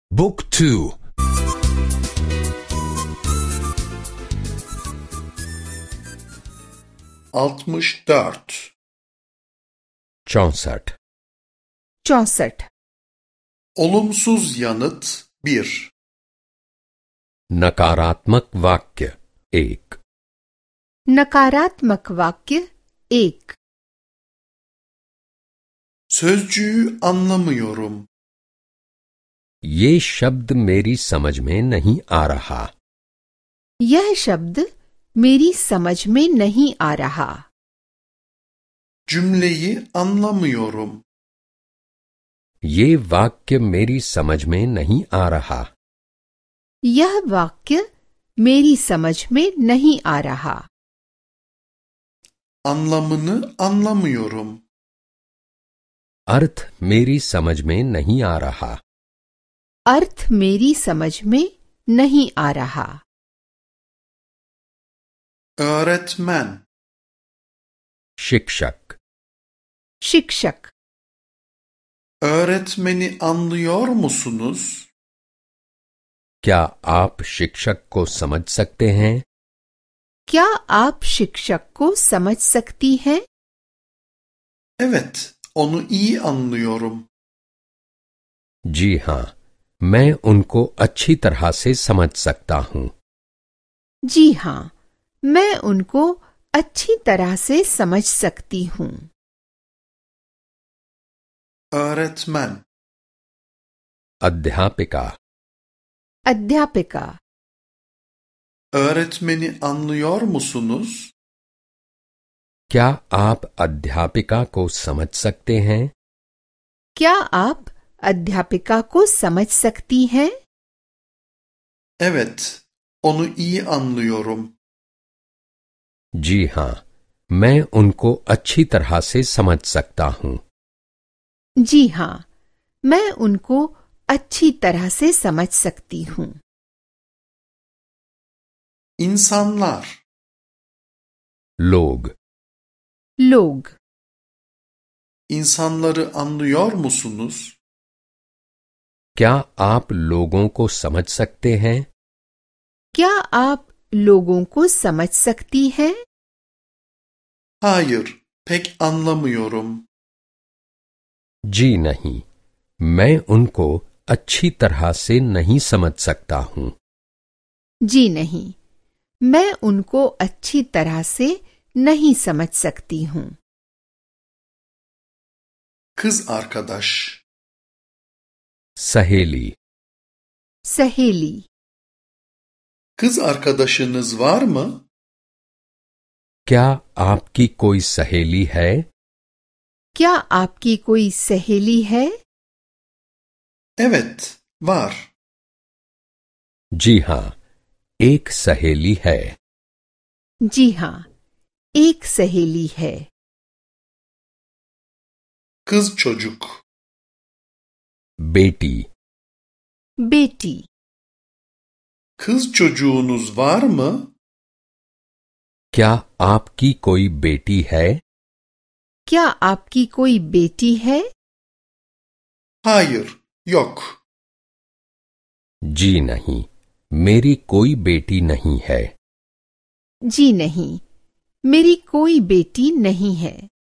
บุ๊กทู64 64 Olumsuz yanıt 1 नकारात्मक वाक्य 1 नकारात्मक वाक्य 1 Sözcüğü anlamıyorum. ये शब्द मेरी समझ में नहीं आ रहा। यह शब्द मेरी समझ में नहीं आ रहा। Cümleyi anlamıyorum. ये वाक्य मेरी समझ में नहीं आ रहा। यह वाक्य मेरी समझ में नहीं आ रहा। Anlamını anlamıyorum. अर्थ मेरी समझ में नहीं आ रहा। अर्थ मेरी समझ में नहीं आ रहा। Öğretmen, शिक्षक शिक्षक öğretmeni anlıyor musunuz? क्या आप शिक्षक को समझ सकते हैं? क्या आप शिक्षक को समझ सकती हैं? Evet, onu iyi anlıyorum. जी हाँ, मैं उनको अच्छी तरह से समझ सकता हूँ। जी हाँ, मैं उनको अच्छी तरह से समझ सकती हूँ। Öğretmen, अध्यापिका अध्यापिका öğretmeni anlıyor musunuz? क्या आप अध्यापिका को समझ सकते हैं? क्या आप अध्यापिका को समझ सकती हैं? Evet, onu iyi anlıyorum. जी हाँ, मैं उनको अच्छी तरह से समझ सकता हूँ। जी हाँ, मैं उनको अच्छी तरह से समझ सकती हूँ। İnsanlar, लोग लोग insanları anlıyor musunuz? क्या आप लोगों को समझ सकते हैं? क्या आप लोगों को समझ सकती हैं? Hayır, pek anlamıyorum. जी नहीं, मैं उनको अच्छी तरह से नहीं समझ सकता हूँ। जी नहीं, मैं उनको अच्छी तरह से नहीं समझ सकती हूँ। Kız arkadaş, सहेली सहेली kız arkadaşınız var mı? क्या आपकी कोई सहेली है? क्या आपकी कोई सहेली है? Evet, var. जी हाँ, एक सहेली है। जी हाँ, एक सहेली है। Kız çocuk, बेटी बेटी kız çocuğunuz var mı? क्या आपकी कोई बेटी है? क्या आपकी कोई बेटी है? Hayır, yok. जी नहीं, मेरी कोई बेटी नहीं है। जी नहीं, मेरी कोई बेटी नहीं है।